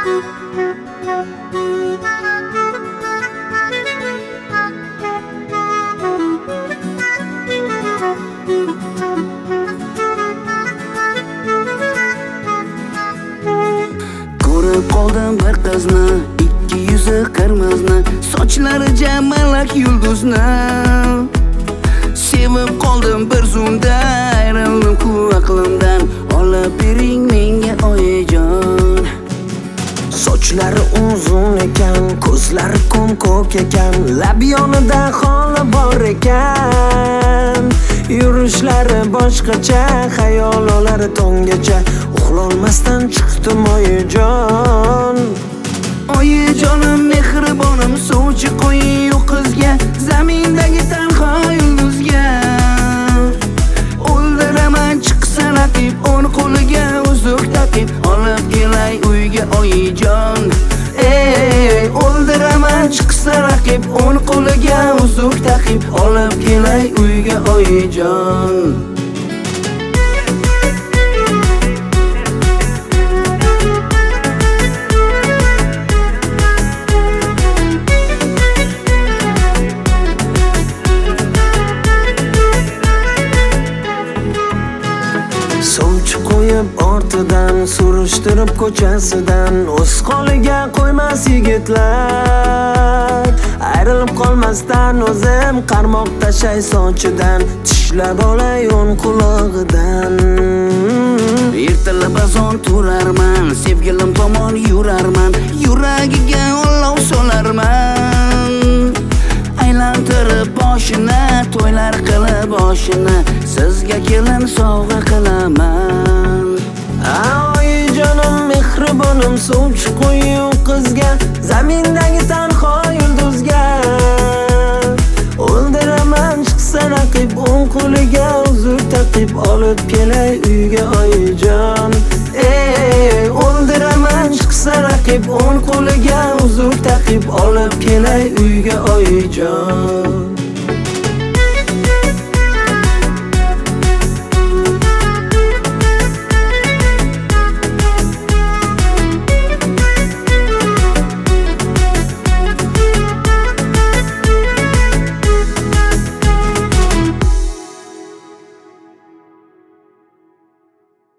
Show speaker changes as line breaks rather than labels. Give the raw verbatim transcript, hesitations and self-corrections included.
Ko'rib qoldim bir qizni, ikki yuzi qirmizni, sochlari jamalak yulduzni. Sevib qoldim bir zumda, ayrildim ku aqlimdan. Olib bering menga oyijon.
Sochlari uzun ekan, ko'zlari ko'm-ko'k ekan, lab yonida xoli bor ekan. Yurishlari boshqacha, xayololari tongacha, uxlolmasdan chiqdim oyijon.
Oyijonim mehribonim, sovchi qo'ying u qizga, zamindagi tanho yulduzga. O'ldiraman chiqsa raqib, o'n qo'liga uzuk taqib, olib kelay uyga oyijon. Ey, o'ldiraman chiqsa raqib, o'n qo'liga uzuk taqib, olib kelay uyga oyijon.
Sovchi qo'yib ortidan, surishtirib ko'chasidan, o'z qoliga qo'ymas yigitlar. Ayrilib qolmasdan o'zim qarmoq tashay sochidan, tishlab olay o'n qulog'idan.
Ertalab azon turarman, sevgilim tomon yurarman, yuragiga olov solarman. Aylantirib boshini, to'ylar qilib boshini, sizga kelin sovg'a qilaman.
Oyijonim mehribonim, sovchi qo'ying u qizga, zamindagi tanho yulduzga. O'ldiraman chiqsa raqib, o'n qo'liga uzuk taqib, olib kelay uyga oyijon. Ey, o'ldiraman chiqsa raqib, o'n qo'liga uzuk taqib, olib kelay uyga oyijon.